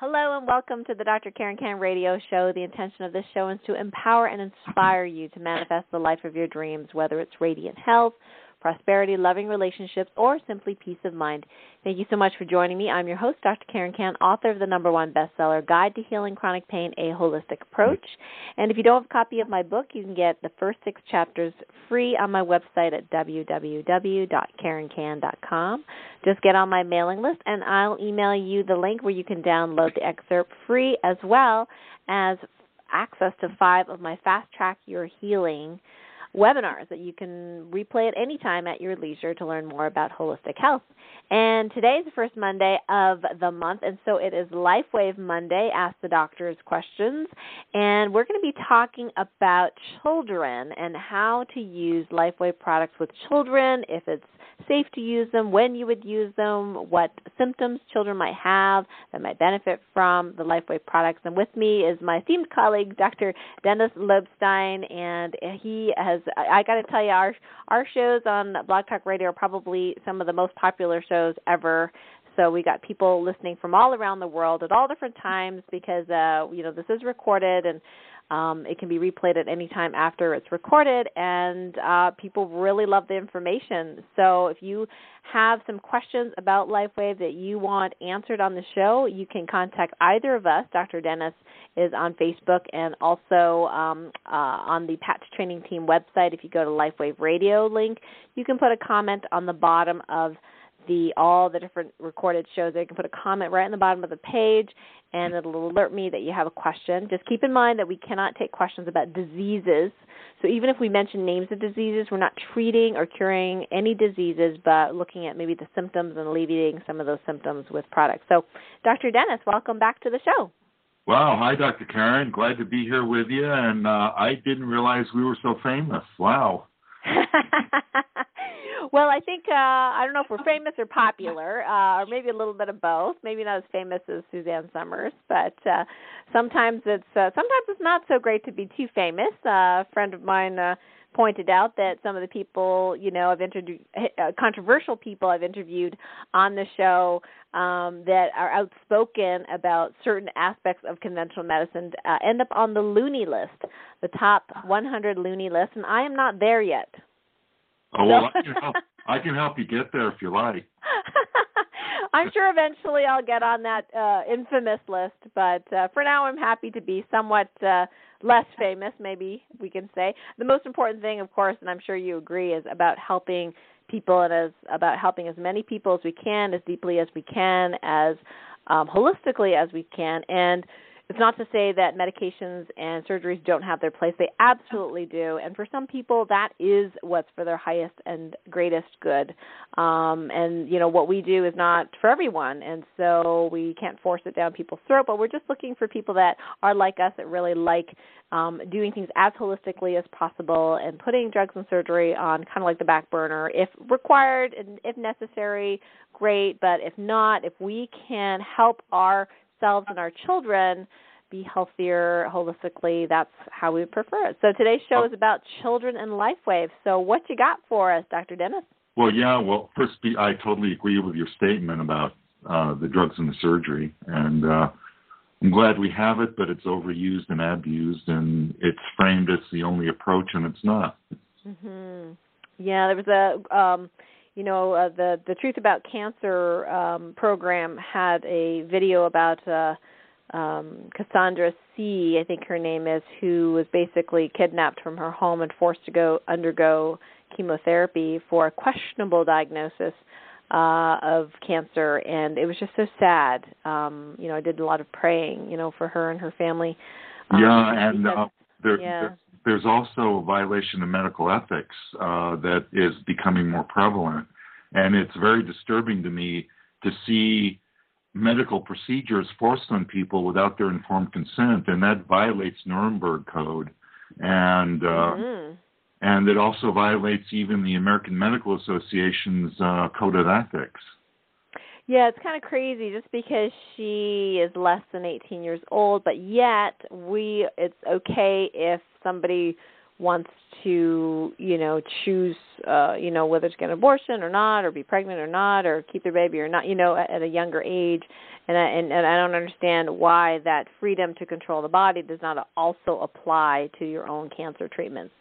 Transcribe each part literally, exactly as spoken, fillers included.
Hello and welcome to the Doctor Karen Kan Radio Show. The intention of this show is to empower and inspire you to manifest the life of your dreams, whether it's radiant health, prosperity, loving relationships, or simply peace of mind. Thank you so much for joining me. I'm your host, Doctor Karen Kan, author of the number one bestseller, Guide to Healing Chronic Pain, A Holistic Approach. And if you don't have a copy of my book, you can get the first six chapters free on my website at w w w dot karen kan dot com. Just get on my mailing list, and I'll email you the link where you can download the excerpt free, as well as access to five of my Fast Track Your Healing webinars that you can replay at any time at your leisure to learn more about holistic health. And today is the first Monday of the month, and so it is LifeWave Monday, Ask the Doctors Questions. And we're going to be talking about children and how to use LifeWave products with children, if it's safe to use them, when you would use them, what symptoms children might have that might benefit from the LifeWave products. And with me is my esteemed colleague, Doctor Dennis Lobstein, and he has, I got to tell you, our, our shows on Blog Talk Radio are probably some of the most popular shows ever. So we got people listening from all around the world at all different times because, uh, you know, this is recorded, and Um, it can be replayed at any time after it's recorded, and uh, people really love the information. So if you have some questions about LifeWave that you want answered on the show, you can contact either of us. Doctor Dennis is on Facebook and also um, uh, on the Patch Training Team website. If you go to LifeWave Radio link, you can put a comment on the bottom of the all the different recorded shows. You can put a comment right on the bottom of the page, and it'll alert me that you have a question. Just keep in mind that we cannot take questions about diseases. So even if we mention names of diseases, we're not treating or curing any diseases, but looking at maybe the symptoms and alleviating some of those symptoms with products. So, Doctor Dennis, welcome back to the show. Wow. Hi, Doctor Karen. Glad to be here with you. And uh, I didn't realize we were so famous. Wow. Well, I think, uh, I don't know if we're famous or popular, uh, or maybe a little bit of both. Maybe not as famous as Suzanne Summers, but uh, sometimes it's uh, sometimes it's not so great to be too famous. Uh, a friend of mine uh, pointed out that some of the people, you know, I've interviewed, uh, controversial people I've interviewed on the show um, that are outspoken about certain aspects of conventional medicine uh, end up on the loony list, the top one hundred loony list, and I am not there yet. Oh, well, I can help. I can help you get there if you like. I'm sure eventually I'll get on that uh, infamous list, but uh, for now I'm happy to be somewhat uh, less famous, maybe we can say. The most important thing, of course, and I'm sure you agree, is about helping people and as about helping as many people as we can, as deeply as we can, as um, holistically as we can. And it's not to say that medications and surgeries don't have their place. They absolutely do. And for some people, that is what's for their highest and greatest good. Um, and, you know, what we do is not for everyone. And so we can't force it down people's throat, but we're just looking for people that are like us, that really like um, doing things as holistically as possible and putting drugs and surgery on kind of like the back burner. If required and if necessary, great. But if not, if we can help our ourselves and our children be healthier holistically, that's how we prefer it. So today's show is about children and LifeWave. So what you got for us, Doctor Dennis? Well, yeah, well, first, I totally agree with your statement about uh, the drugs and the surgery. And uh, I'm glad we have it, but it's overused and abused, and it's framed as the only approach, and it's not. Mm-hmm. Yeah, there was a... Um, You know, uh, the the Truth About Cancer um, program had a video about uh, um, Cassandra C., I think her name is, who was basically kidnapped from her home and forced to go undergo chemotherapy for a questionable diagnosis uh, of cancer. And it was just so sad. Um, you know, I did a lot of praying, you know, for her and her family. Um, yeah, and uh, there, yeah. there, there's also a violation of medical ethics uh, that is becoming more prevalent. And it's very disturbing to me to see medical procedures forced on people without their informed consent, and that violates Nuremberg Code. And uh, mm-hmm. and it also violates even the American Medical Association's uh, Code of Ethics. Yeah, it's kind of crazy just because she is less than eighteen years old, but yet we it's okay if somebody wants to, you know, choose, uh, you know, whether to get an abortion or not, or be pregnant or not, or keep their baby or not, you know, at, at a younger age. And I, and, and I don't understand why that freedom to control the body does not also apply to your own cancer treatments.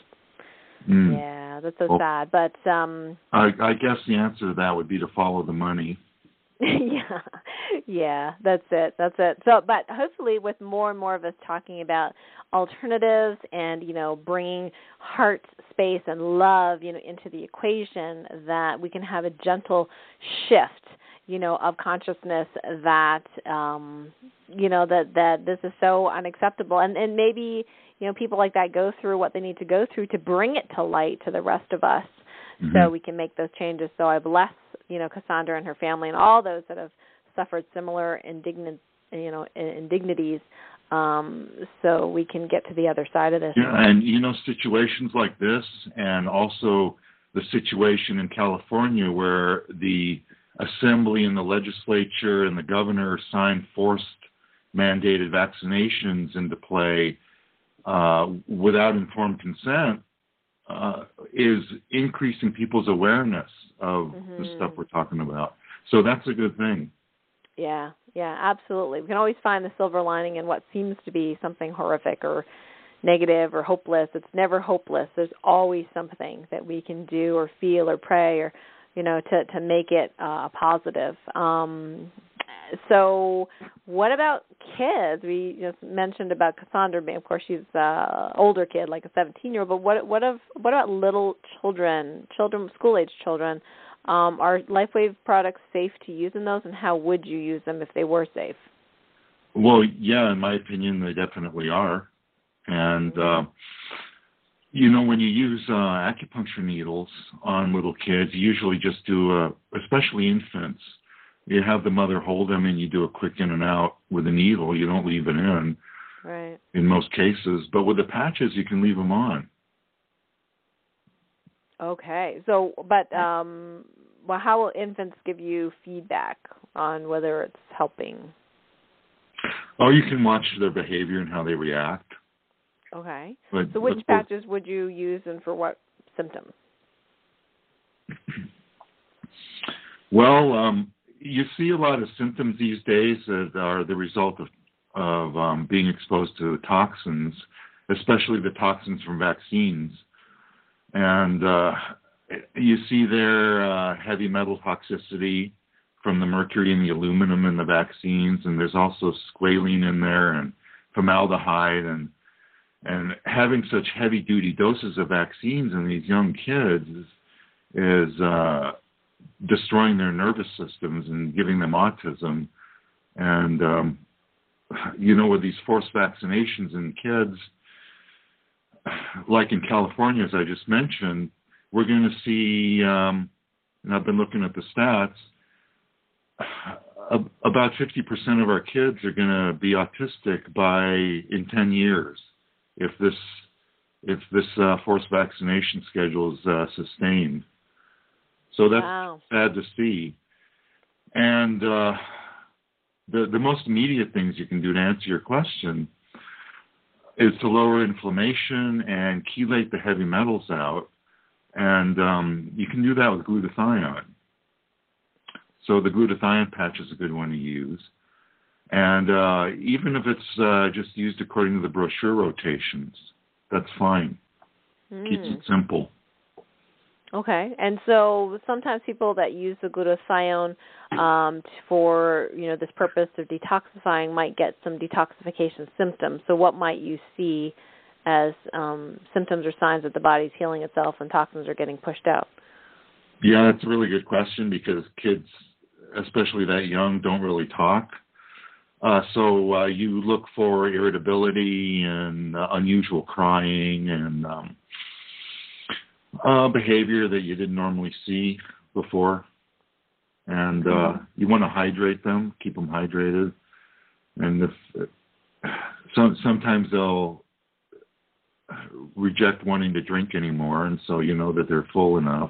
Mm. Yeah, that's so well, sad. But um, I, I guess the answer to that would be to follow the money. yeah, yeah, that's it, that's it. So, but hopefully with more and more of us talking about alternatives and, you know, bringing heart space and love, you know, into the equation, that we can have a gentle shift, you know, of consciousness that, um, you know, that, that this is so unacceptable. And, and maybe, you know, people like that go through what they need to go through to bring it to light to the rest of us, mm-hmm. so we can make those changes. So I bless, you know, Cassandra and her family and all those that have suffered similar indignant, you know, indignities, um, so we can get to the other side of this. Yeah, and, you know, situations like this, and also the situation in California where the assembly and the legislature and the governor signed forced mandated vaccinations into play uh, without informed consent, uh, is increasing people's awareness of mm-hmm. the stuff we're talking about. So that's a good thing. Yeah, yeah, absolutely. We can always find the silver lining in what seems to be something horrific or negative or hopeless. It's never hopeless. There's always something that we can do or feel or pray or, you know, to, to make it uh, positive. Um, so what about kids? We just mentioned about Cassandra. Of course, she's an older kid, like a seventeen-year-old. But what what of what about little children, children, school-age children? Um, are LifeWave products safe to use in those, and how would you use them if they were safe? Well, yeah, in my opinion, they definitely are. And, uh, you know, when you use uh, acupuncture needles on little kids, you usually just do, a, especially infants, you have the mother hold them and you do a quick in and out with a needle. You don't leave it in, right, in most cases. But with the patches, you can leave them on. Okay. So, but um, well, how will infants give you feedback on whether it's helping? Oh, you can watch their behavior and how they react. Okay. But, so which but, patches would you use and for what symptoms? Well, um, you see a lot of symptoms these days that are the result of, of um, being exposed to toxins, especially the toxins from vaccines. And uh, you see there uh, heavy metal toxicity from the mercury and the aluminum in the vaccines, and there's also squalene in there and formaldehyde, and and having such heavy-duty doses of vaccines in these young kids is, is uh, destroying their nervous systems and giving them autism. And, um, you know, with these forced vaccinations in kids, like in California, as I just mentioned, we're going to see, um, and I've been looking at the stats, about fifty percent of our kids are going to be autistic by in ten years if this if this uh, forced vaccination schedule is uh, sustained. So that's wow. sad to see. And uh, the the most immediate things you can do to answer your question is to lower inflammation and chelate the heavy metals out. And um, you can do that with glutathione. So the glutathione patch is a good one to use. And uh, even if it's uh, just used according to the brochure rotations, that's fine. Mm. Keeps it simple. Okay. And so sometimes people that use the glutathione um, for, you know, this purpose of detoxifying might get some detoxification symptoms. So what might you see as um, symptoms or signs that the body's healing itself and toxins are getting pushed out? Yeah, that's a really good question because kids, especially that young, don't really talk. Uh, so uh, you look for irritability and uh, unusual crying and um, uh, behavior that you didn't normally see before. And uh, you want to hydrate them, keep them hydrated. And if some, sometimes they'll reject wanting to drink anymore, and so you know that they're full enough.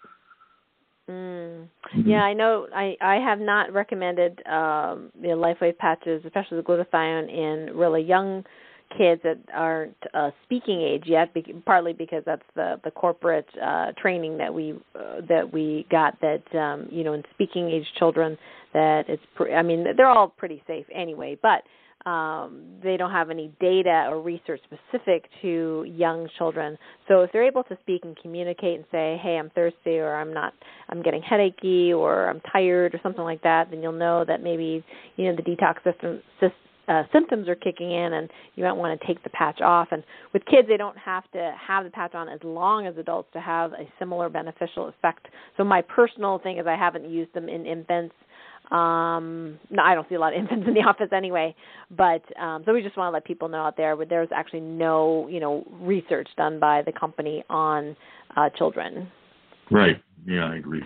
Mm. Mm-hmm. Yeah, I know. I, I have not recommended um, the LifeWave patches, especially the glutathione, in really young kids that aren't uh, speaking age yet, be- partly because that's the the corporate uh, training that we uh, that we got. That um, you know, in speaking age children, that it's. Pre- I mean, they're all pretty safe anyway, but. Um, they don't have any data or research specific to young children. So if they're able to speak and communicate and say, hey, I'm thirsty, or I'm not, I'm getting headachy, or I'm tired, or something like that, then you'll know that maybe, you know, the detox system, uh, symptoms are kicking in, and you might want to take the patch off. And with kids, they don't have to have the patch on as long as adults to have a similar beneficial effect. So my personal thing is I haven't used them in infants. Um, no, I don't see a lot of infants in the office anyway, but um, so we just want to let people know out there, but there's actually no, you know, research done by the company on uh, children. Right. Yeah, I agree.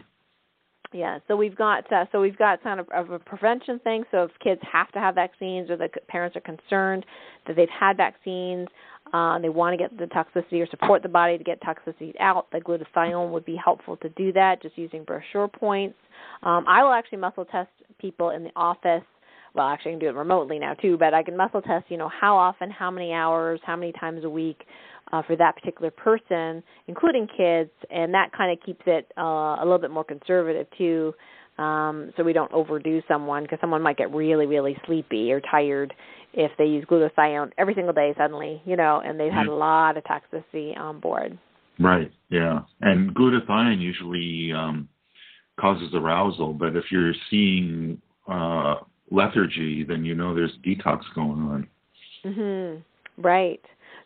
Yeah, so we've got uh, so we've got kind of, of a prevention thing. So if kids have to have vaccines, or the parents are concerned that they've had vaccines, uh, they want to get the toxicity or support the body to get toxicity out, the glutathione would be helpful to do that, just using brochure points. Um, I will actually muscle test people in the office. Well, actually, I can do it remotely now too, but I can muscle test, you know, how often, how many hours, how many times a week uh, for that particular person, including kids, and that kind of keeps it uh, a little bit more conservative too, um, so we don't overdo someone, because someone might get really, really sleepy or tired if they use glutathione every single day suddenly, you know, and they've had a lot of toxicity on board. Right, yeah. And glutathione usually um, causes arousal, but if you're seeing uh, lethargy, then you know there's detox going on. Mm-hmm. Right.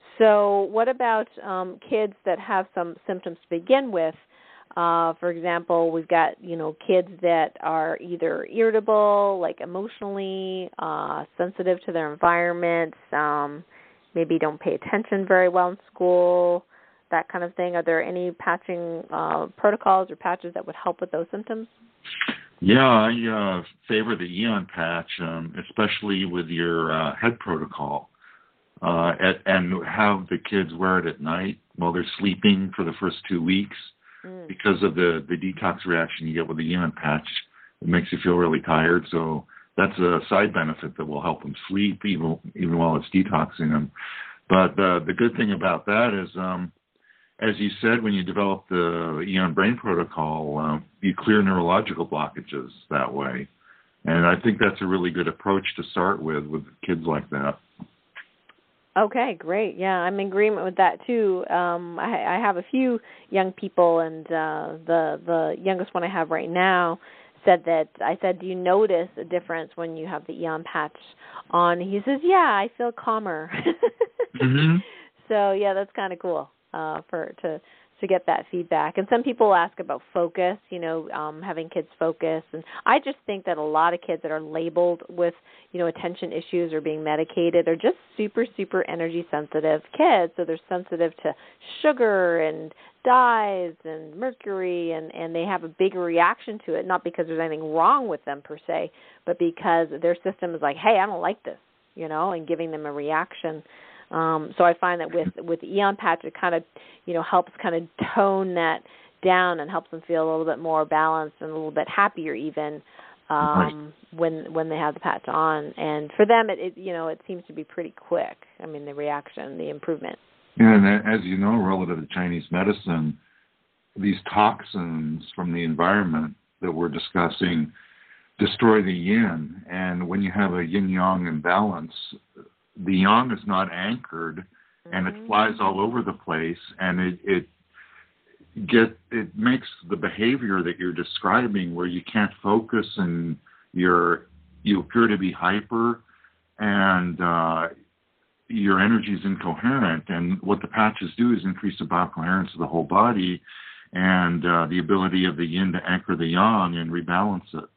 So what about um, kids that have some symptoms to begin with? Uh, for example, we've got, you know, kids that are either irritable, like emotionally, uh, sensitive to their environment, um, maybe don't pay attention very well in school, that kind of thing. Are there any patching uh, protocols or patches that would help with those symptoms? Yeah, I uh, favor the Eon patch, um, especially with your uh, head protocol, uh, at, and have the kids wear it at night while they're sleeping for the first two weeks. Mm. Because of the, the detox reaction you get with the Eon patch. It makes you feel really tired, so that's a side benefit that will help them sleep even, even while it's detoxing them. But uh, the good thing about that is, um, as you said, when you develop the Eon Brain Protocol, uh, you clear neurological blockages that way. And I think that's a really good approach to start with, with kids like that. Okay, great. Yeah, I'm in agreement with that too. Um, I, I have a few young people, and uh, the the youngest one I have right now said that, I said, do you notice a difference when you have the Eon patch on? He says, yeah, I feel calmer. Mm-hmm. So, yeah, that's kind of cool uh, for to to get that feedback. And some people ask about focus, you know, um, having kids focus. And I just think that a lot of kids that are labeled with, you know, attention issues or being medicated are just super, super energy sensitive kids. So they're sensitive to sugar and dyes and mercury, and, and they have a bigger reaction to it, not because there's anything wrong with them per se, but because their system is like, hey, I don't like this, you know, and giving them a reaction. Um, so I find that with, with the Eon patch, it kind of, you know, helps kind of tone that down and helps them feel a little bit more balanced and a little bit happier even um, right. when when they have the patch on. And for them, it, it you know, it seems to be pretty quick. I mean, the reaction, the improvement. Yeah, and as you know, relative to Chinese medicine, these toxins from the environment that we're discussing destroy the yin. And when you have a yin-yang imbalance, the yang is not anchored, mm-hmm. and it flies all over the place, and it it get it makes the behavior that you're describing, where you can't focus and you're you appear to be hyper, and uh, your energy is incoherent. And what the patches do is increase the biocoherence of the whole body, and uh, the ability of the yin to anchor the yang and rebalance it.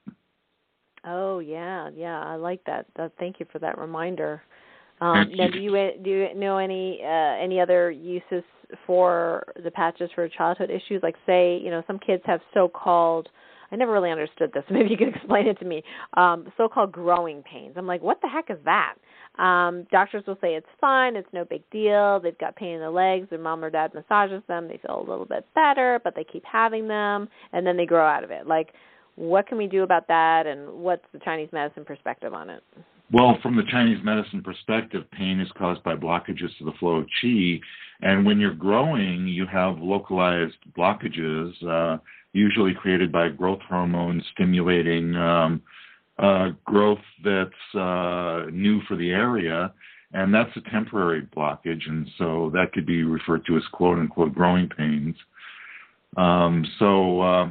Oh yeah, yeah, I like that. that thank you for that reminder. Um, now, do you do you know any uh, any other uses for the patches for childhood issues? Like, say, you know, some kids have so-called, I never really understood this. Maybe you could explain it to me. Um, so-called growing pains. I'm like, what the heck is that? Um, doctors will say it's fine, it's no big deal. They've got pain in the legs. Their mom or dad massages them. They feel a little bit better, but they keep having them, and then they grow out of it. Like, what can we do about that, and what's the Chinese medicine perspective on it? Well, from the Chinese medicine perspective, pain is caused by blockages to the flow of qi. And when you're growing, you have localized blockages, uh, usually created by growth hormones stimulating um, uh, growth that's uh, new for the area. And that's a temporary blockage. And so that could be referred to as quote unquote growing pains. Um, so uh,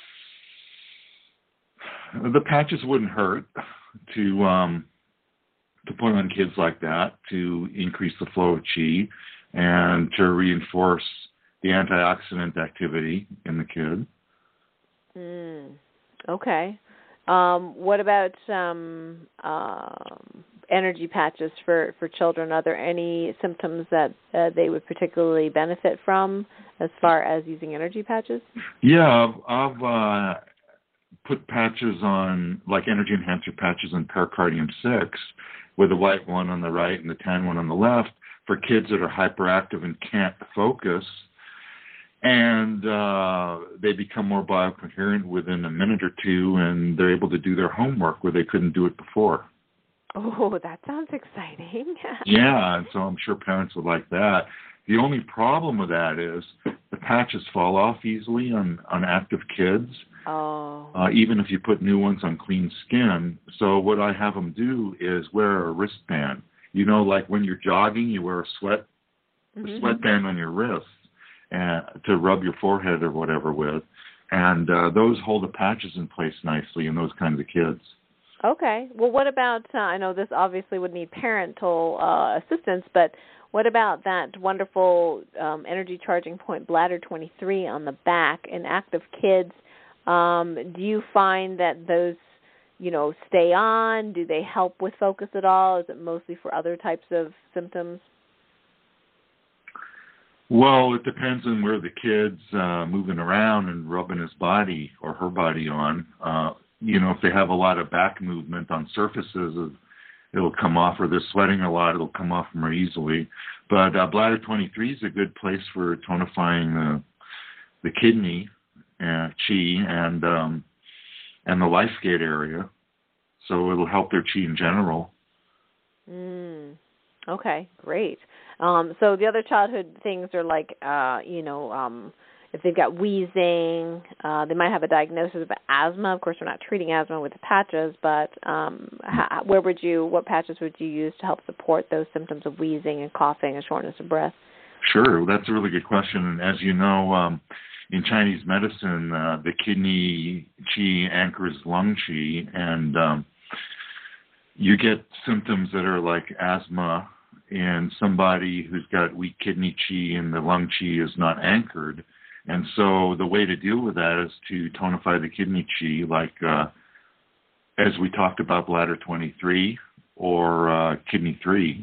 the patches wouldn't hurt to um, to put on kids like that to increase the flow of qi and to reinforce the antioxidant activity in the kid. Mm, okay. Um, what about um, um, energy patches for, for children? Are there any symptoms that uh, they would particularly benefit from as far as using energy patches? Yeah, I've, I've uh, put patches on, like energy enhancer patches on pericardium six, with the white one on the right and the tan one on the left, for kids that are hyperactive and can't focus. And uh, they become more biocoherent within a minute or two, and they're able to do their homework where they couldn't do it before. Oh, that sounds exciting. Yeah, and so I'm sure parents would like that. The only problem with that is the patches fall off easily on, on active kids, oh. uh, even if you put new ones on clean skin. So what I have them do is wear a wristband. You know, like when you're jogging, you wear a sweat mm-hmm. a sweatband on your wrist and to rub your forehead or whatever with. And uh, those hold the patches in place nicely in those kinds of kids. Okay. Well, what about, uh, I know this obviously would need parental uh, assistance, but what about that wonderful um, energy charging point, bladder twenty-three, on the back in active kids? Um, do you find that those, you know, stay on? Do they help with focus at all? Is it mostly for other types of symptoms? Well, it depends on where the kid's uh, moving around and rubbing his body or her body on. Uh, you know, if they have a lot of back movement on surfaces, it'll come off, or they're sweating a lot, it'll come off more easily. But uh, bladder twenty-three is a good place for tonifying the, the kidney, uh, qi, and um, and the life gate area. So it'll help their qi in general. Mm. Okay, great. Um, so the other childhood things are like, uh, you know, um, if they've got wheezing, uh, they might have a diagnosis of asthma. Of course, we're not treating asthma with the patches, but um, how, where would you, what patches would you use to help support those symptoms of wheezing and coughing and shortness of breath? Sure, that's a really good question. And as you know, um, in Chinese medicine, uh, the kidney qi anchors lung qi, and um, you get symptoms that are like asthma in somebody who's got weak kidney qi and the lung qi is not anchored. And so the way to deal with that is to tonify the kidney qi, like uh, as we talked about bladder twenty-three or uh, kidney three,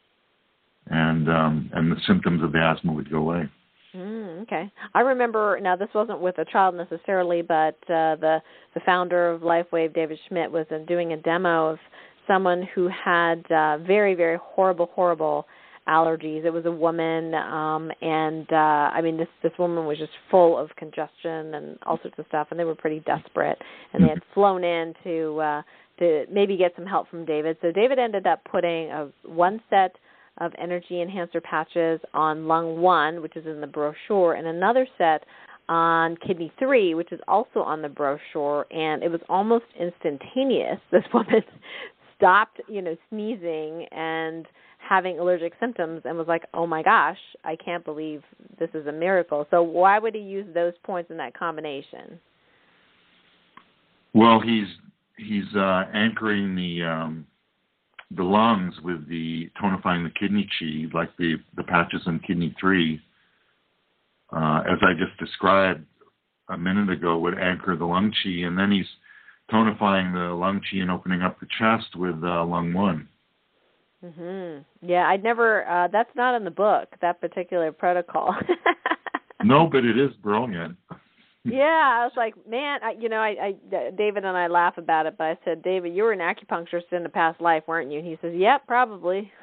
and um, and the symptoms of the asthma would go away. Mm, okay. I remember, now this wasn't with a child necessarily, but uh, the, the founder of LifeWave, David Schmidt, was uh, doing a demo of someone who had uh, very, very horrible, horrible allergies. It was a woman, um, and uh, I mean, this this woman was just full of congestion and all sorts of stuff, and they were pretty desperate, and they had flown in to uh, to maybe get some help from David. So David ended up putting a, one set of energy enhancer patches on lung one, which is in the brochure, and another set on kidney three, which is also on the brochure, and it was almost instantaneous. This woman stopped, you know, sneezing and having allergic symptoms and was like, oh my gosh, I can't believe this is a miracle. So why would he use those points in that combination? Well, he's he's uh, anchoring the um, the lungs with the tonifying the kidney qi, like the, the patches on kidney three, uh, as I just described a minute ago, would anchor the lung qi, and then he's tonifying the lung qi and opening up the chest with uh, lung one. Mhm. Yeah, I'd never. Uh, that's not in the book. That particular protocol. No, but it is brilliant. Yeah, I was like, man, I, you know, I, I, David and I laugh about it, but I said, David, you were an acupuncturist in a past life, weren't you? And he says, yep, probably.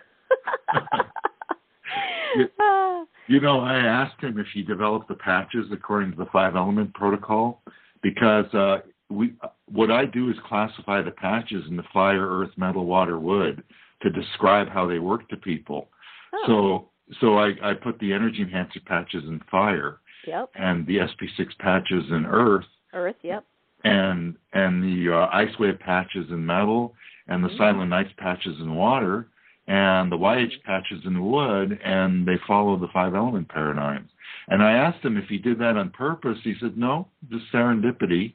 you, you know, I asked him if he developed the patches according to the five element protocol, because uh, we what I do is classify the patches into fire, earth, metal, water, wood to describe how they work to people. Oh. So so I, I put the energy enhancer patches in fire. Yep. And the S P six patches in earth. Earth, yep. And and the uh, ice wave patches in metal, and the mm-hmm. silent nights patches in water, and the Y H patches in wood, and they follow the five element paradigms. And I asked him if he did that on purpose. He said, no, just serendipity.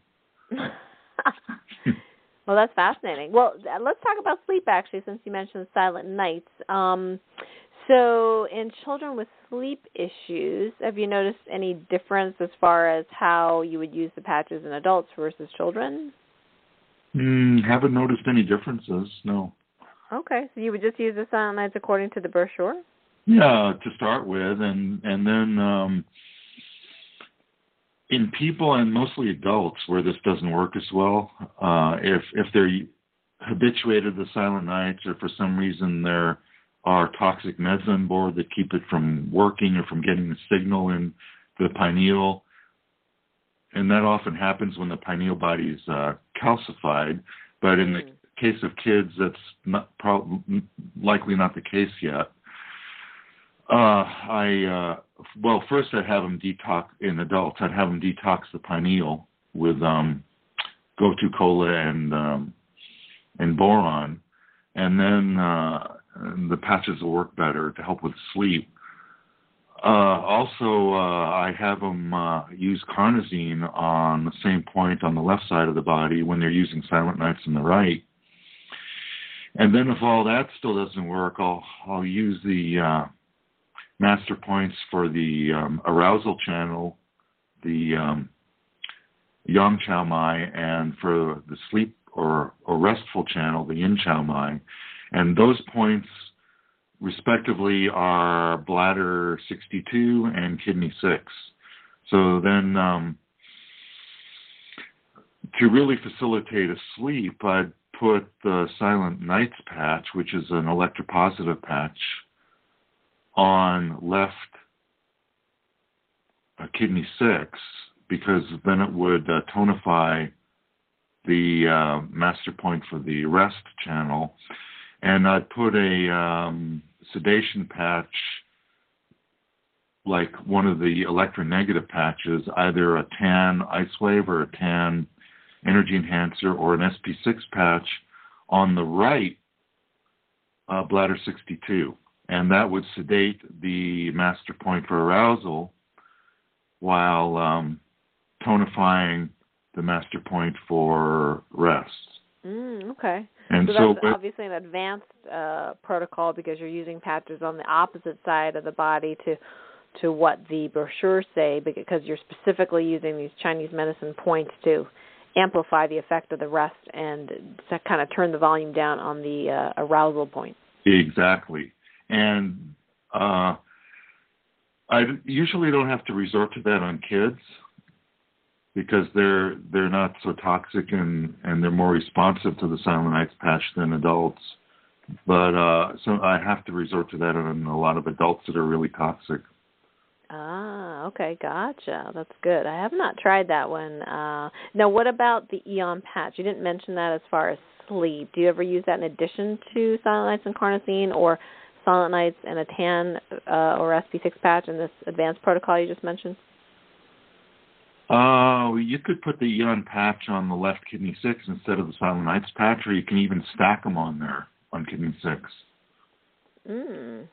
Well, that's fascinating. Well, let's talk about sleep, actually, since you mentioned silent nights. Um, so in children with sleep issues, have you noticed any difference as far as how you would use the patches in adults versus children? Mm, haven't noticed any differences, no. Okay, so you would just use the silent nights according to the brochure? Yeah, to start with, and, and then um, in people and mostly adults where this doesn't work as well, uh, if if they're habituated to silent nights or for some reason there are toxic meds on board that keep it from working or from getting the signal in the pineal, and that often happens when the pineal body is uh, calcified, but in the case of kids, that's not pro- likely not the case yet. Uh, I, uh, well, first I'd have them detox, in adults, I'd have them detox the pineal with um, Gotu Kola and, um, and boron, and then uh, the patches will work better to help with sleep. Uh, also, uh, I have them uh, use carnosine on the same point on the left side of the body when they're using silent nights on the right. And then if all that still doesn't work, I'll, I'll use the uh, master points for the um, arousal channel, the um, Yang Chao Mai, and for the sleep or, or restful channel, the Yin Chao Mai. And those points, respectively, are bladder sixty-two and kidney six. So then um, to really facilitate a sleep, I'd put the Silent Nights patch, which is an electropositive patch, on left uh, kidney six, because then it would uh, tonify the uh, master point for the rest channel. And I'd put a um, sedation patch, like one of the electronegative patches, either a tan ice wave or a tan energy enhancer or an S P six patch on the right uh, bladder sixty-two. And that would sedate the master point for arousal while um, tonifying the master point for rest. Mm, okay. And so, so that's but, obviously an advanced uh, protocol because you're using patches on the opposite side of the body to to what the brochures say, because you're specifically using these Chinese medicine points to amplify the effect of the rest and to kind of turn the volume down on the uh, arousal point. Exactly. And uh, I usually don't have to resort to that on kids because they're they're not so toxic and, and they're more responsive to the Silent Nights patch than adults. But uh, so I have to resort to that on a lot of adults that are really toxic. Ah, okay, gotcha. That's good. I have not tried that one. Uh, now, what about the Eon patch? You didn't mention that as far as sleep. Do you ever use that in addition to Silent Nights and carnosine, or Silent Nights and a tan uh, or S P six patch in this advanced protocol you just mentioned? Uh, you could put the Eon patch on the left kidney six instead of the Silent Nights patch, or you can even stack them on there on kidney six. Mm.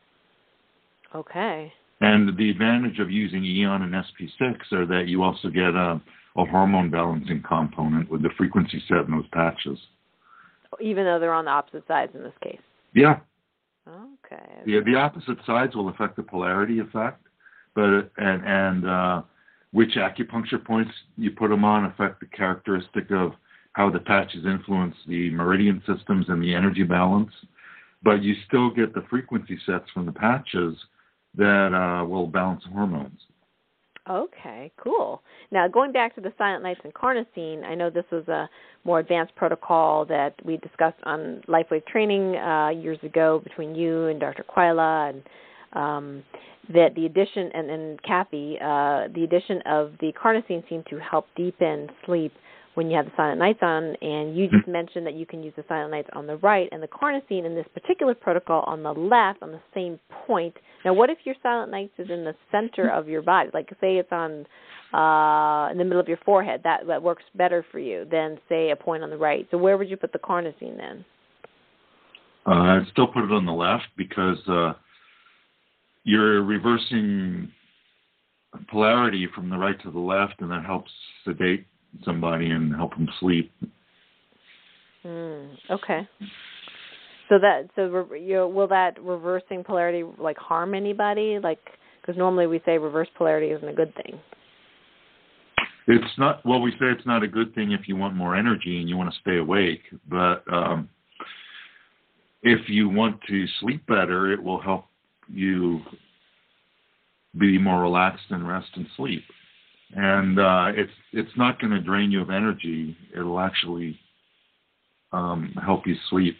Okay. And the advantage of using Eon and S P six are that you also get a, a hormone balancing component with the frequency set in those patches. Even though they're on the opposite sides in this case? Yeah. Okay. The, the opposite sides will affect the polarity effect, but and, and uh, which acupuncture points you put them on affect the characteristic of how the patches influence the meridian systems and the energy balance. But you still get the frequency sets from the patches that uh, will balance hormones. Okay, cool. Now, going back to the Silent Nights and carnosine, I know this was a more advanced protocol that we discussed on LifeWave training uh, years ago between you and Doctor Quayla, and um, that the addition, and, and Kathy, uh, the addition of the carnosine seemed to help deepen sleep when you have the Silent Nights on, and you just mentioned that you can use the Silent Nights on the right and the carnosine in this particular protocol on the left on the same point. Now, what if your Silent Nights is in the center of your body? Like, say it's on uh, in the middle of your forehead. That, that works better for you than, say, a point on the right. So where would you put the carnosine then? Uh, I'd still put it on the left because uh, you're reversing polarity from the right to the left, and that helps sedate somebody and help them sleep. Mm, okay. So that so you know, will that reversing polarity like harm anybody? Like, because normally we say reverse polarity isn't a good thing. It's not. Well, we say it's not a good thing if you want more energy and you want to stay awake. But um, if you want to sleep better, it will help you be more relaxed and rest and sleep. And uh, it's it's not going to drain you of energy. It'll actually um, help you sleep.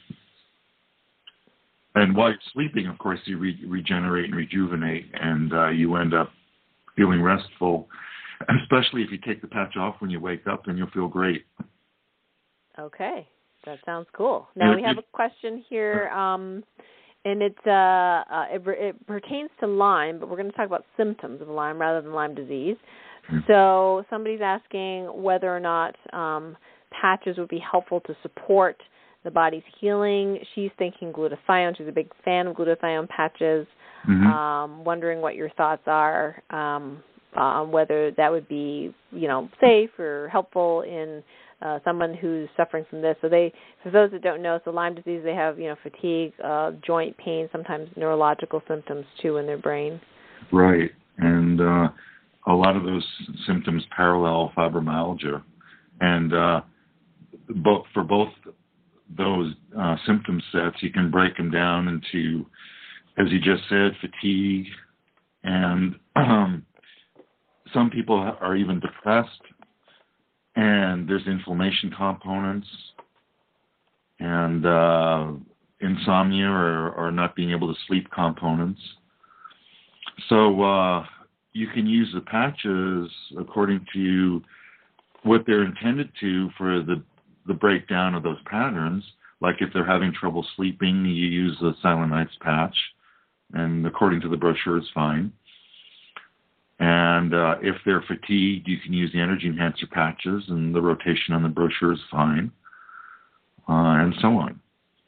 And while you're sleeping, of course, you re- regenerate and rejuvenate, and uh, you end up feeling restful. Especially if you take the patch off when you wake up, then you'll feel great. Okay, that sounds cool. Now we have a question here, um, and it's uh, uh, it, it pertains to Lyme, but we're going to talk about symptoms of Lyme rather than Lyme disease. So somebody's asking whether or not um, patches would be helpful to support the body's healing. She's thinking glutathione. She's a big fan of glutathione patches. Mm-hmm. Um, wondering what your thoughts are um, on whether that would be, you know, safe or helpful in uh, someone who's suffering from this. So they, for those that don't know, so Lyme disease, they have, you know, fatigue, uh, joint pain, sometimes neurological symptoms too in their brain. Right, and uh, a lot of those symptoms parallel fibromyalgia, and uh, both for both those uh, symptom sets, you can break them down into, as you just said, fatigue, and um, some people are even depressed, and there's inflammation components, and uh, insomnia or, or not being able to sleep components. So uh, you can use the patches according to what they're intended to for the, the breakdown of those patterns. Like if they're having trouble sleeping, you use the Silent Nights patch, and according to the brochure, it's fine. And uh, if they're fatigued, you can use the energy enhancer patches, and the rotation on the brochure is fine, uh, and so on.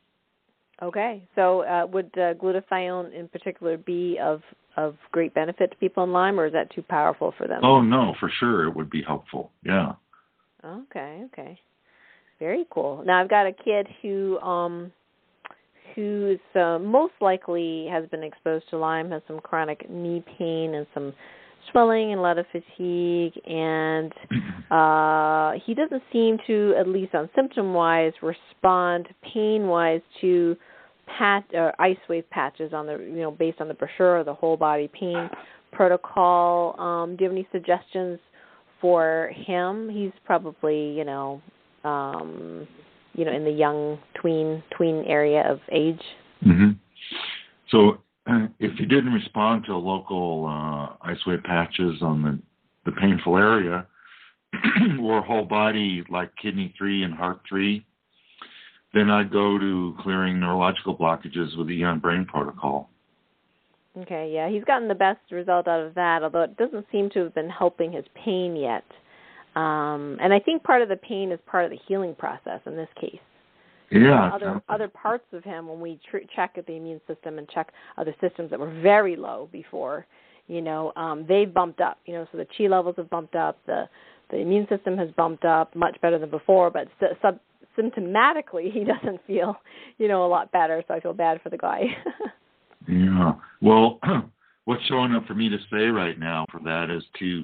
Okay. So uh, would uh, glutathione in particular be of, of great benefit to people in Lyme, or is that too powerful for them? Oh, no, for sure it would be helpful, yeah. Okay, okay. Very cool. Now, I've got a kid who um, who's uh, most likely has been exposed to Lyme, has some chronic knee pain and some swelling and a lot of fatigue, and uh, he doesn't seem to, at least on symptom-wise, respond pain-wise to pat uh, ice wave patches on the, you know, based on the brochure or the whole body pain protocol. Um, do you have any suggestions for him? He's probably, you know, um, you know, in the young tween tween area of age. Mm-hmm. So uh, if you didn't respond to local uh, ice wave patches on the, the painful area, or whole body like kidney three and heart three, then I'd go to clearing neurological blockages with the Eon Brain Protocol. Okay, yeah, he's gotten the best result out of that, although it doesn't seem to have been helping his pain yet. Um, and I think part of the pain is part of the healing process in this case. Yeah. Other exactly. other parts of him, when we tr- check at the immune system and check other systems that were very low before, you know, um, they've bumped up. You know, so the chi levels have bumped up, the the immune system has bumped up much better than before, but st- sub- symptomatically he doesn't feel, you know, a lot better. So I feel bad for the guy. Yeah. Well, what's showing up for me to say right now for that is to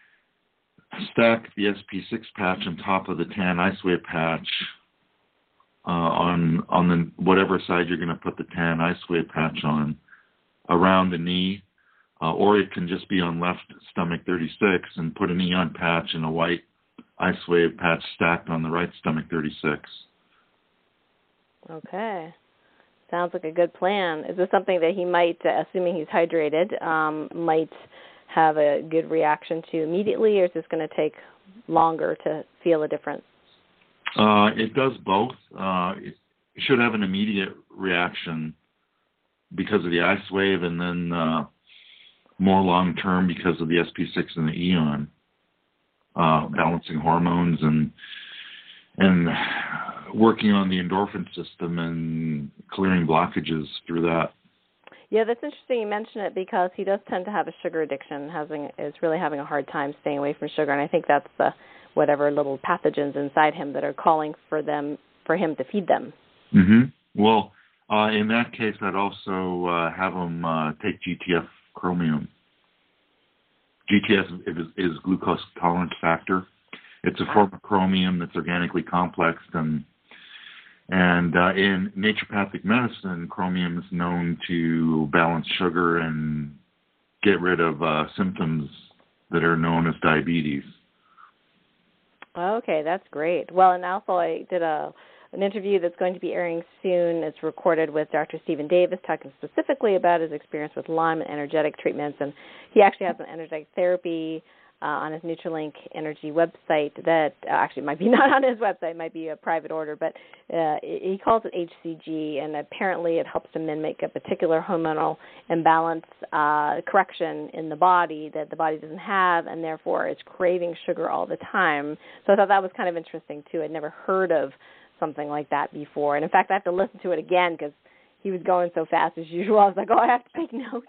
stack the S P six patch on top of the tan ice wave patch uh, on on the whatever side you're going to put the tan ice wave patch on around the knee, uh, or it can just be on left stomach thirty-six and put an Eon patch and a white ice wave patch stacked on the right stomach thirty-six. Okay. Sounds like a good plan. Is this something that he might, uh, assuming he's hydrated, um, might have a good reaction to immediately, or is this going to take longer to feel a difference? Uh, it does both. Uh, it should have an immediate reaction because of the ice wave, and then uh, more long-term because of the S P six and the Eon, uh, balancing hormones and and working on the endorphin system and clearing blockages through that. Yeah, that's interesting you mention it because he does tend to have a sugar addiction, having is really having a hard time staying away from sugar, and I think that's the whatever little pathogens inside him that are calling for them for him to feed them. Mm-hmm. Well, uh, in that case, I'd also uh, have him uh, take G T F chromium. G T F is, is glucose tolerance factor. It's a form of chromium that's organically complexed, and and uh, in naturopathic medicine, chromium is known to balance sugar and get rid of uh, symptoms that are known as diabetes. Okay, that's great. Well, and also I did a an interview that's going to be airing soon. It's recorded with Doctor Stephen Davis, talking specifically about his experience with Lyme and energetic treatments. And he actually has an energetic therapy uh, on his Nutralink Energy website that uh, actually might be not on his website, it might be a private order, but uh, he calls it H C G, and apparently it helps to mimic a particular hormonal imbalance uh, correction in the body that the body doesn't have, and therefore it's craving sugar all the time. So I thought that was kind of interesting, too. I'd never heard of something like that before. And in fact, I have to listen to it again because he was going so fast as usual. I was like, oh, I have to take notes.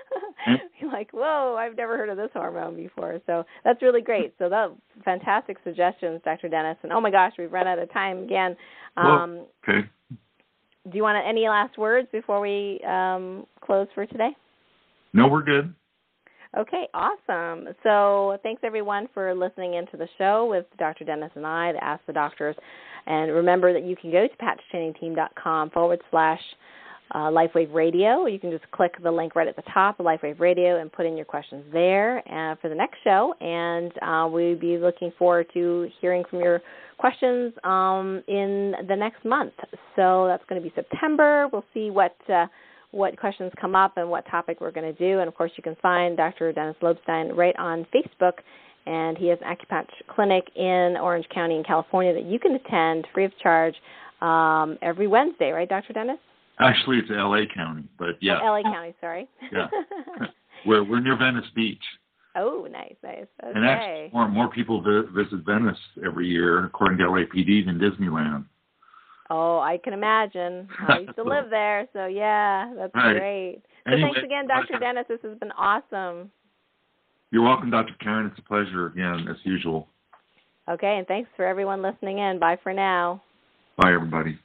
Like, whoa, I've never heard of this hormone before. So that's really great. So that fantastic suggestions, Doctor Dennis. And oh my gosh, we've run out of time again. Um, well, okay. Do you want any last words before we um, close for today? No, we're good. Okay, awesome. So thanks, everyone, for listening into the show with Doctor Dennis and I, the Ask the Doctors. And remember that you can go to patchtrainingteam.com forward slash uh, LifeWave Radio. You can just click the link right at the top, LifeWave Radio, and put in your questions there uh, for the next show. And uh, we'll be looking forward to hearing from your questions um, in the next month. So that's going to be September. We'll see what uh, what questions come up and what topic we're going to do. And, of course, you can find Doctor Dennis Lobstein right on Facebook. And he has an acupuncture clinic in Orange County in California that you can attend free of charge um, every Wednesday, right, Doctor Dennis? Actually, it's L A County, but yeah. Oh, L A County, sorry. Yeah. we're, we're near Venice Beach. Oh, nice, nice. Okay. And actually, more, more people visit Venice every year, according to L A P D, than Disneyland. Oh, I can imagine. I used to live there, so yeah, that's right. great. So anyway, thanks again, Doctor Dennis. This has been awesome. You're welcome, Doctor Karen. It's a pleasure again, as usual. Okay, and thanks for everyone listening in. Bye for now. Bye, everybody.